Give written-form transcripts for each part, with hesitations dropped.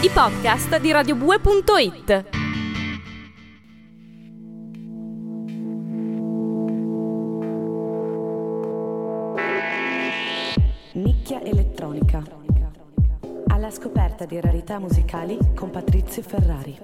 i podcast di radiobue.it. Nicchia elettronica. Alla scoperta di rarità musicali con Patrizio Ferrari.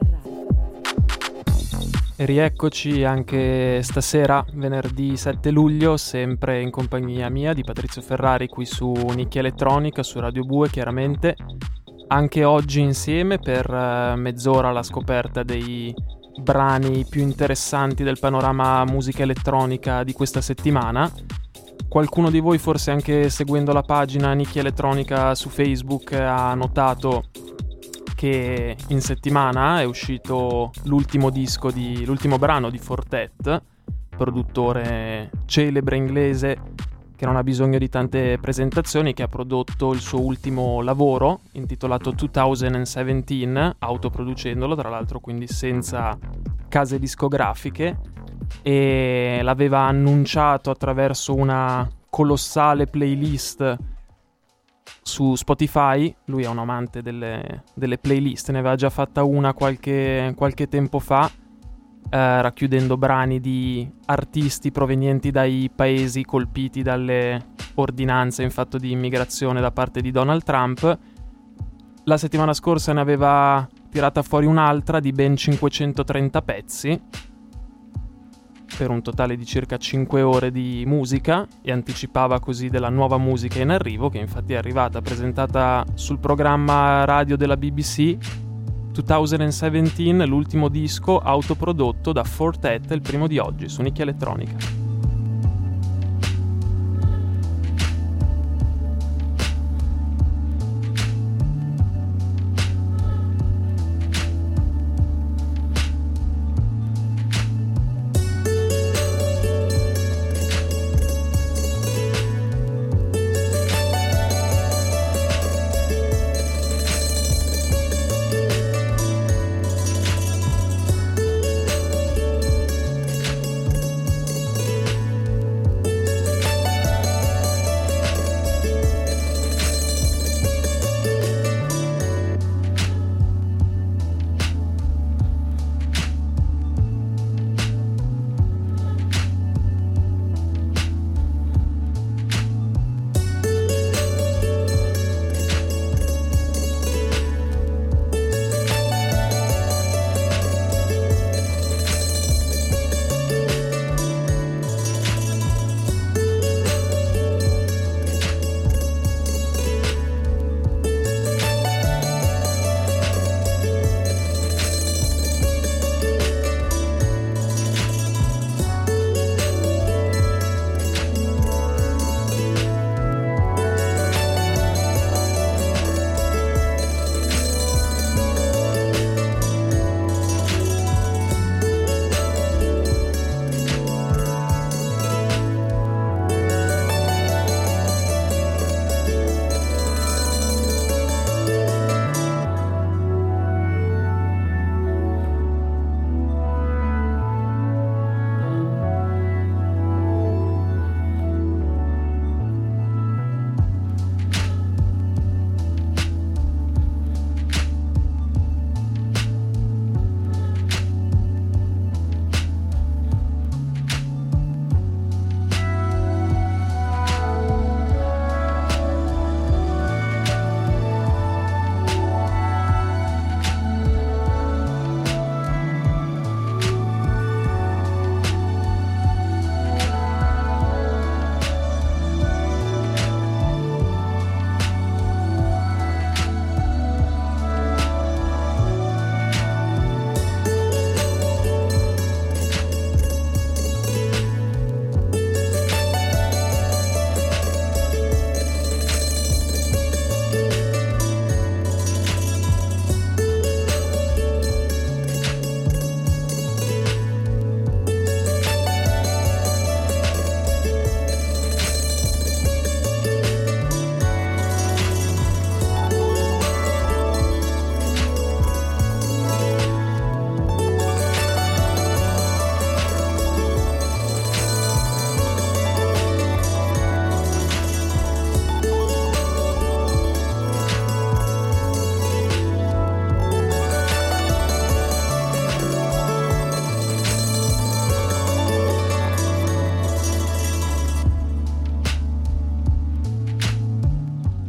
E rieccoci anche stasera, venerdì 7 luglio, sempre in compagnia mia di Patrizio Ferrari qui su Nicchia Elettronica, su Radio Bue chiaramente. Anche oggi insieme per mezz'ora alla scoperta dei brani più interessanti del panorama musica elettronica di questa settimana. Qualcuno di voi, forse anche seguendo la pagina Nicchia Elettronica su Facebook, ha notato che in settimana è uscito l'ultimo brano di Fortet, produttore celebre inglese che non ha bisogno di tante presentazioni, che ha prodotto il suo ultimo lavoro intitolato 2017, autoproducendolo tra l'altro, quindi senza case discografiche, e l'aveva annunciato attraverso una colossale playlist su Spotify. Lui è un amante delle playlist, ne aveva già fatta una qualche tempo fa, racchiudendo brani di artisti provenienti dai paesi colpiti dalle ordinanze in fatto di immigrazione da parte di Donald Trump. La settimana scorsa ne aveva tirata fuori un'altra di ben 530 pezzi, per un totale di circa 5 ore di musica, e anticipava così della nuova musica in arrivo, che infatti è arrivata, presentata sul programma radio della BBC. 2017, l'ultimo disco autoprodotto da Fortet, il primo di oggi su Nicchia Elettronica.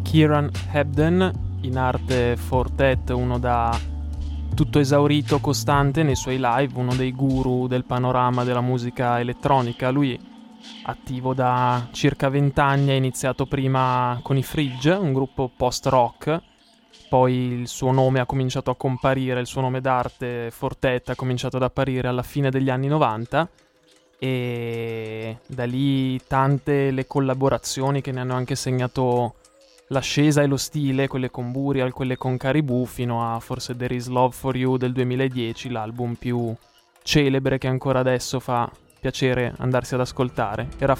Kieran Hebden, in arte Fortet, uno da tutto esaurito, costante nei suoi live, uno dei guru del panorama della musica elettronica. Lui, attivo da circa 20 anni, ha iniziato prima con i Fridge, un gruppo post-rock, poi il suo nome ha cominciato a comparire, il suo nome d'arte Fortet ha cominciato ad apparire alla fine degli anni 90, e da lì tante le collaborazioni che ne hanno anche segnato l'ascesa e lo stile, quelle con Burial, quelle con Caribou, fino a forse There Is Love For You del 2010, l'album più celebre che ancora adesso fa piacere andarsi ad ascoltare. Era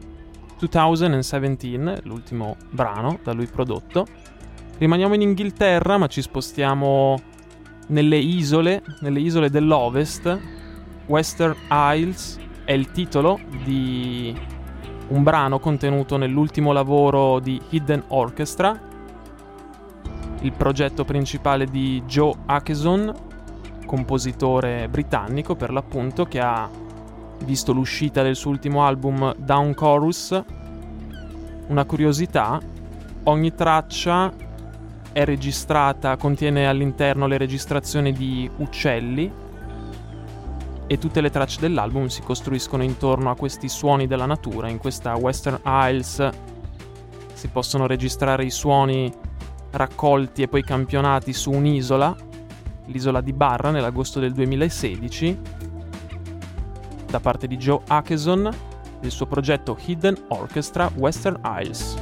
2017, l'ultimo brano da lui prodotto. Rimaniamo in Inghilterra, ma ci spostiamo nelle isole dell'Ovest. Western Isles è il titolo di un brano contenuto nell'ultimo lavoro di Hidden Orchestra, il progetto principale di Joe Akeson, compositore britannico per l'appunto, che ha visto l'uscita del suo ultimo album Down Chorus. Una curiosità: ogni traccia è registrata, contiene all'interno le registrazioni di uccelli, e tutte le tracce dell'album si costruiscono intorno a questi suoni della natura. In questa Western Isles si possono registrare i suoni raccolti e poi campionati su un'isola, l'isola di Barra, nell'agosto del 2016, da parte di Joe Akeson, del suo progetto Hidden Orchestra Western Isles.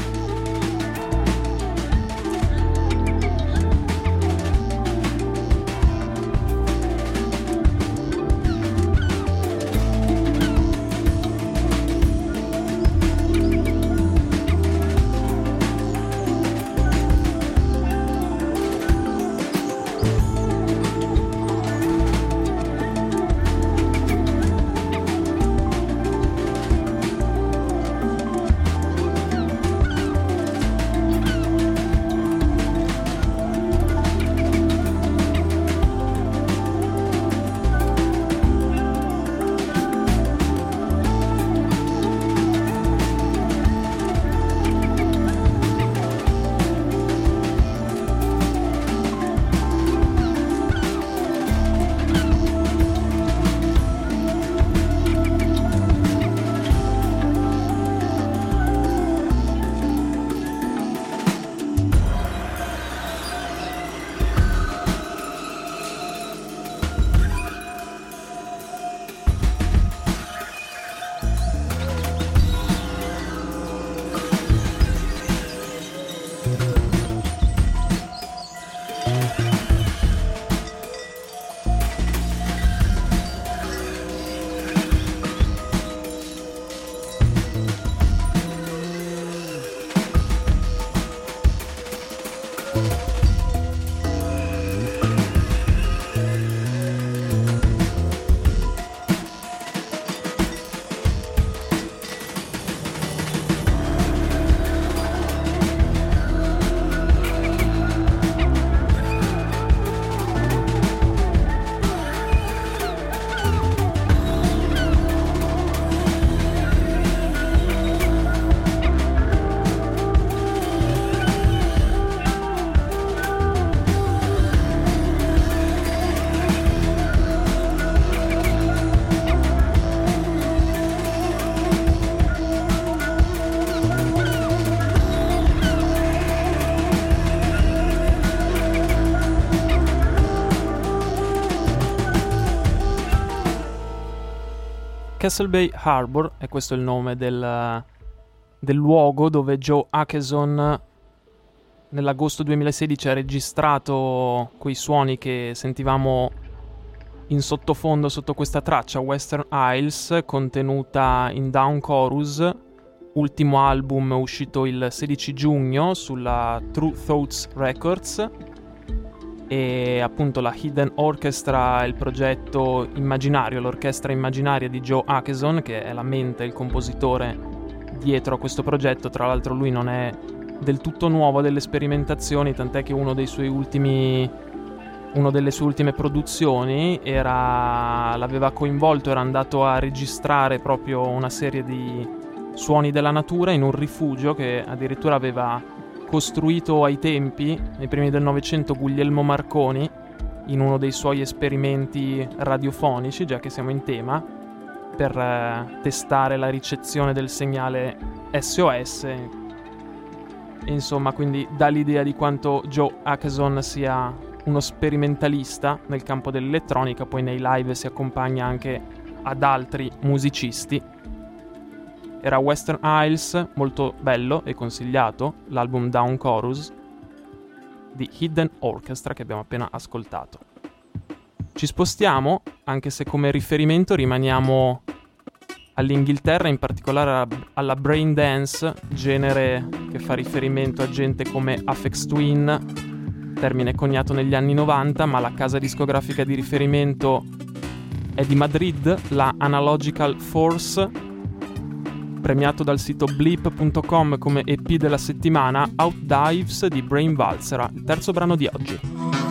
Castle Bay Harbor, e questo è il nome del luogo dove Joe Akeson nell'agosto 2016 ha registrato quei suoni che sentivamo in sottofondo sotto questa traccia Western Isles, contenuta in Down Chorus, ultimo album uscito il 16 giugno sulla True Thoughts Records. E appunto la Hidden Orchestra è il progetto immaginario, l'orchestra immaginaria di Joe Akeson, che è la mente, il compositore dietro a questo progetto. Tra l'altro lui non è del tutto nuovo delle sperimentazioni, tant'è che una delle sue ultime produzioni l'aveva coinvolto, era andato a registrare proprio una serie di suoni della natura in un rifugio che addirittura aveva costruito ai tempi, nei primi del Novecento, Guglielmo Marconi in uno dei suoi esperimenti radiofonici, già che siamo in tema, per testare la ricezione del segnale SOS. E insomma, quindi dà l'idea di quanto Joe Acheson sia uno sperimentalista nel campo dell'elettronica. Poi nei live si accompagna anche ad altri musicisti. Era Western Isles, molto bello e consigliato, l'album Down Chorus di Hidden Orchestra che abbiamo appena ascoltato. Ci spostiamo, anche se come riferimento rimaniamo all'Inghilterra, in particolare alla brain dance, genere che fa riferimento a gente come Aphex Twin, termine coniato negli anni 90, ma la casa discografica di riferimento è di Madrid, la Analogical Force, premiato dal sito bleep.com come EP della settimana, Outdives di Brain Valsera, il terzo brano di oggi.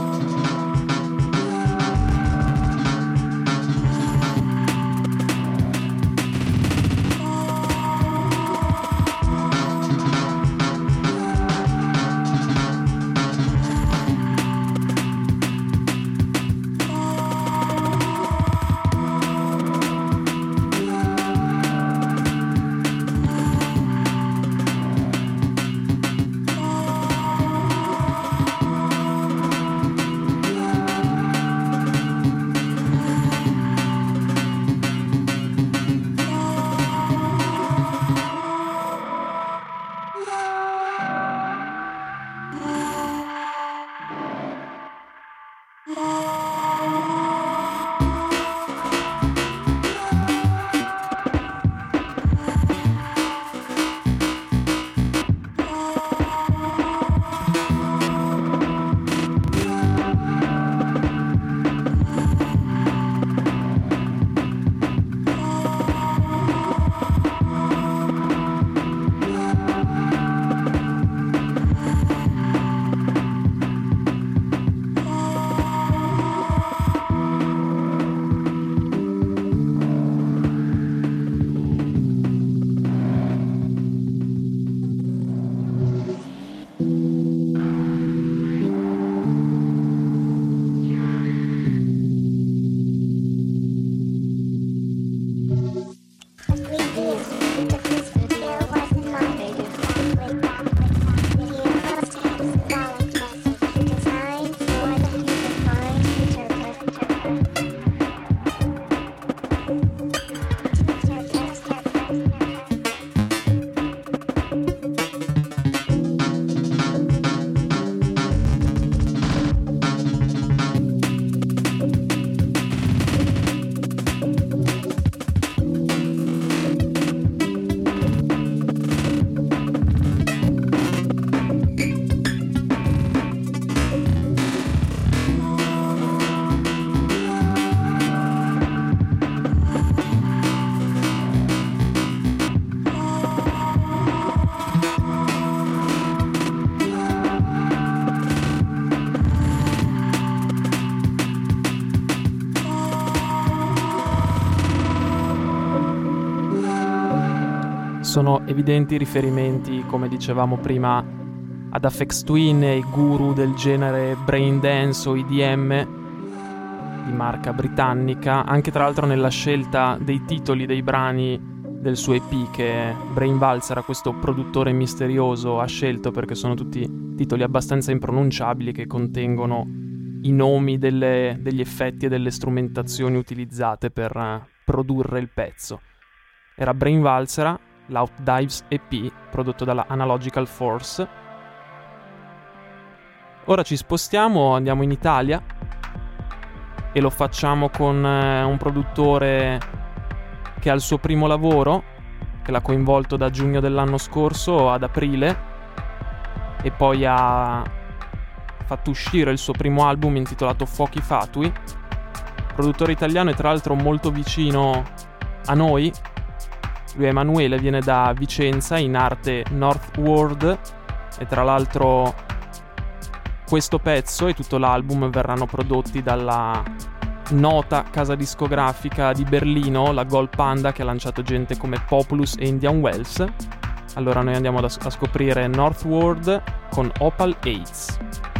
Sono evidenti riferimenti, come dicevamo prima, ad Aphex Twin e i guru del genere brain dance o EDM di marca britannica, anche tra l'altro nella scelta dei titoli dei brani del suo EP che Brain Valsera, questo produttore misterioso, ha scelto, perché sono tutti titoli abbastanza impronunciabili che contengono i nomi degli effetti e delle strumentazioni utilizzate per produrre il pezzo. Era Brain Valsera, l'Outdives EP, prodotto dalla Analogical Force. Ora ci spostiamo, andiamo in Italia e lo facciamo con un produttore che ha il suo primo lavoro, che l'ha coinvolto da giugno dell'anno scorso ad aprile, e poi ha fatto uscire il suo primo album intitolato Fuochi Fatui. Produttore italiano e tra l'altro molto vicino a noi. Lui è Emanuele, viene da Vicenza, in arte Northward, e tra l'altro questo pezzo e tutto l'album verranno prodotti dalla nota casa discografica di Berlino, la Gold Panda, che ha lanciato gente come Populus e Indian Wells. Allora noi andiamo a scoprire Northward con Opal Heights.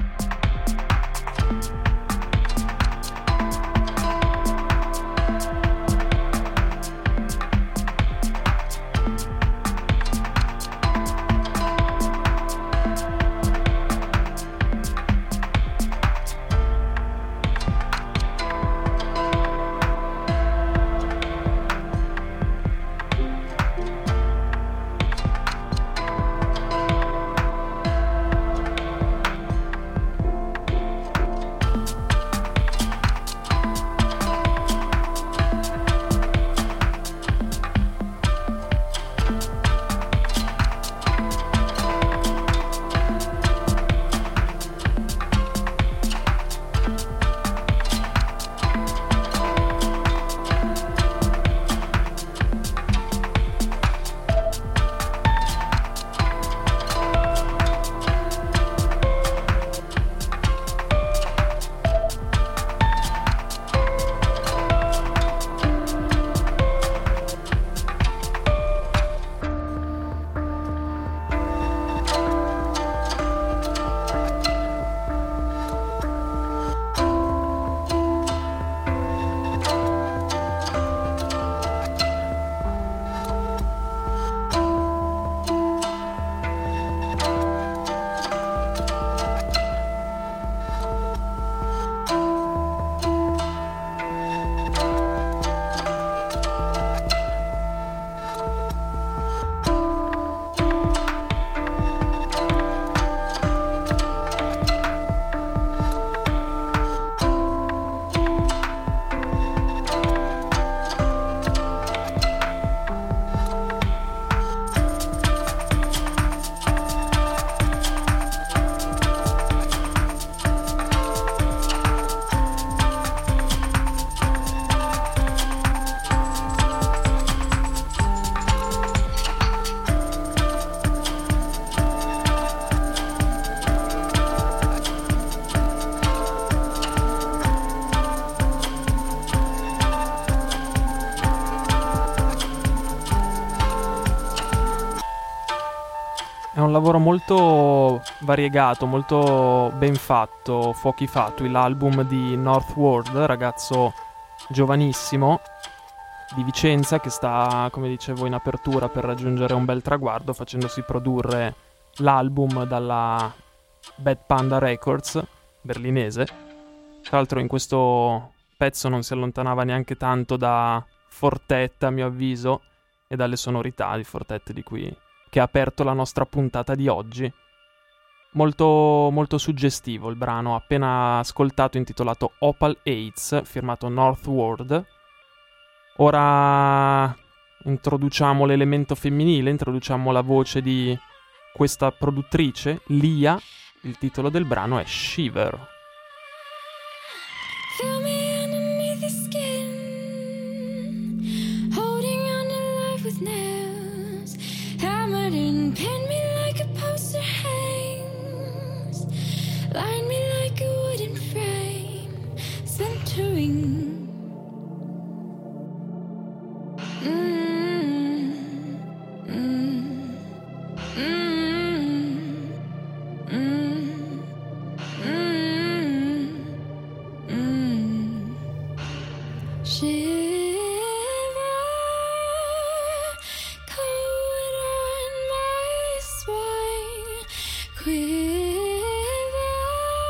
È un lavoro molto variegato, molto ben fatto, Fuochi Fatui, l'album di Northward, ragazzo giovanissimo di Vicenza che sta, come dicevo in apertura, per raggiungere un bel traguardo facendosi produrre l'album dalla Bad Panda Records berlinese. Tra l'altro in questo pezzo non si allontanava neanche tanto da Fortetta, a mio avviso, e dalle sonorità di Fortetta che ha aperto la nostra puntata di oggi. Molto, molto suggestivo il brano appena ascoltato, intitolato Opal Heights, firmato Northward. Ora introduciamo l'elemento femminile, introduciamo la voce di questa produttrice, Lia. Il titolo del brano è Shiver. Feel me underneath the skin, holding on to life with nails, hammered and pinned me like a poster hangs, line me like a wooden frame, centering. Quiver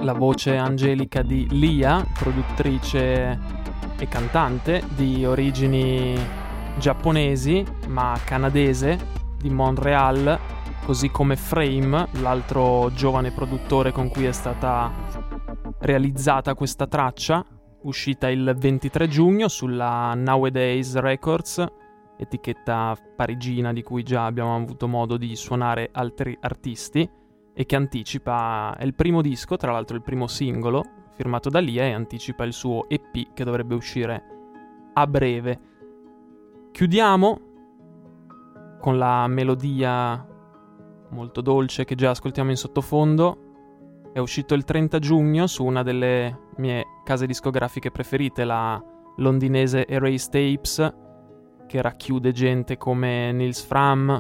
la voce angelica di Lia, produttrice e cantante di origini giapponesi ma canadese, di Montreal, così come Frame, l'altro giovane produttore con cui è stata realizzata questa traccia, uscita il 23 giugno sulla Nowadays Records, etichetta parigina di cui già abbiamo avuto modo di suonare altri artisti, e che anticipa, è il primo disco, tra l'altro il primo singolo, firmato da Lia, e anticipa il suo EP che dovrebbe uscire a breve. Chiudiamo con la melodia molto dolce che già ascoltiamo in sottofondo. È uscito il 30 giugno su una delle mie case discografiche preferite, la londinese Erase Tapes, che racchiude gente come Nils Fram,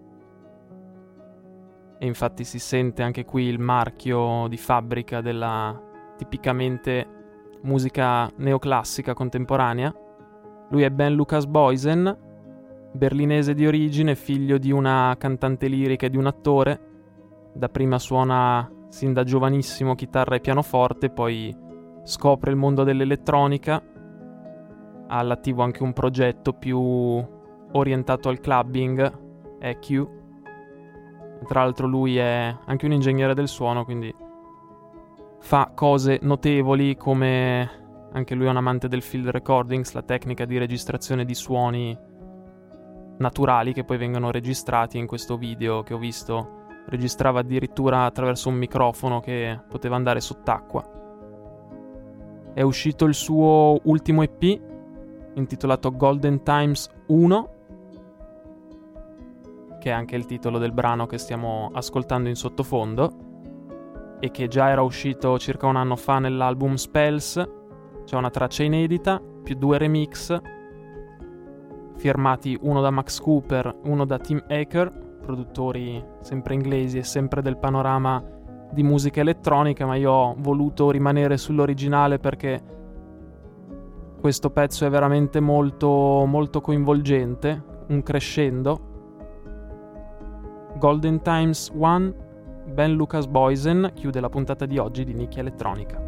e infatti si sente anche qui il marchio di fabbrica della tipicamente musica neoclassica contemporanea. Lui è Ben Lucas Boysen, berlinese di origine, figlio di una cantante lirica e di un attore. Dapprima suona sin da giovanissimo chitarra e pianoforte, poi scopre il mondo dell'elettronica. Ha all'attivo anche un progetto più orientato al clubbing, EQ. Tra l'altro lui è anche un ingegnere del suono, quindi fa cose notevoli, come anche lui è un amante del field recordings, la tecnica di registrazione di suoni naturali che poi vengono registrati. In questo video che ho visto registrava addirittura attraverso un microfono che poteva andare sott'acqua. È uscito il suo ultimo EP intitolato Golden Times 1, che è anche il titolo del brano che stiamo ascoltando in sottofondo e che già era uscito circa un anno fa nell'album Spells. C'è una traccia inedita più 2 remix firmati, uno da Max Cooper, uno da Tim Aker, produttori sempre inglesi e sempre del panorama di musica elettronica, ma io ho voluto rimanere sull'originale perché questo pezzo è veramente molto, molto coinvolgente, un crescendo. Golden Times 1, Ben Lucas Boysen, chiude la puntata di oggi di Nicchia Elettronica.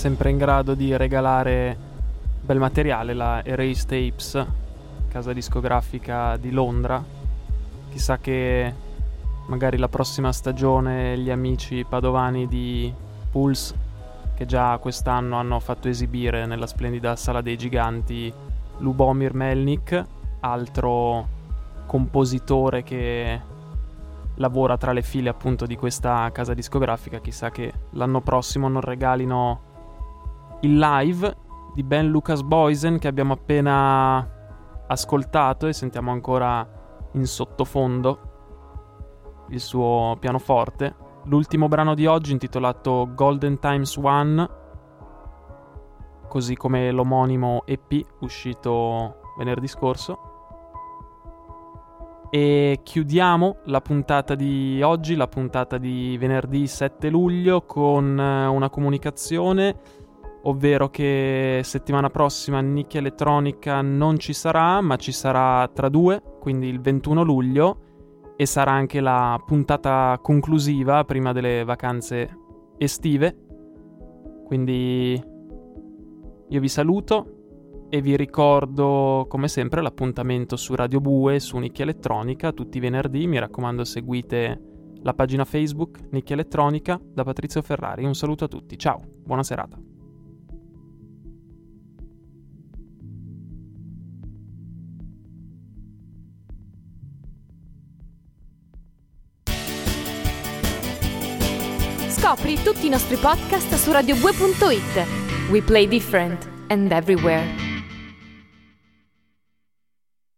sempre in grado di regalare bel materiale, la Erase Tapes, casa discografica di Londra. Chissà che magari la prossima stagione gli amici padovani di Pulse, che già quest'anno hanno fatto esibire nella splendida Sala dei Giganti Lubomir Melnik, altro compositore che lavora tra le file appunto di questa casa discografica, chissà che l'anno prossimo non regalino il live di Ben Lucas Boysen che abbiamo appena ascoltato e sentiamo ancora in sottofondo il suo pianoforte. L'ultimo brano di oggi, intitolato Golden Times One, così come l'omonimo EP uscito venerdì scorso. E chiudiamo la puntata di oggi, la puntata di venerdì 7 luglio, con una comunicazione, ovvero che settimana prossima Nicchia Elettronica non ci sarà, ma ci sarà tra due, quindi il 21 luglio, e sarà anche la puntata conclusiva prima delle vacanze estive. Quindi io vi saluto e vi ricordo come sempre l'appuntamento su Radio Bue, su Nicchia Elettronica, tutti i venerdì. Mi raccomando, seguite la pagina Facebook Nicchia Elettronica. Da Patrizio Ferrari un saluto a tutti, ciao, buona serata. Scopri tutti i nostri podcast su radiobue.it. We play different and everywhere.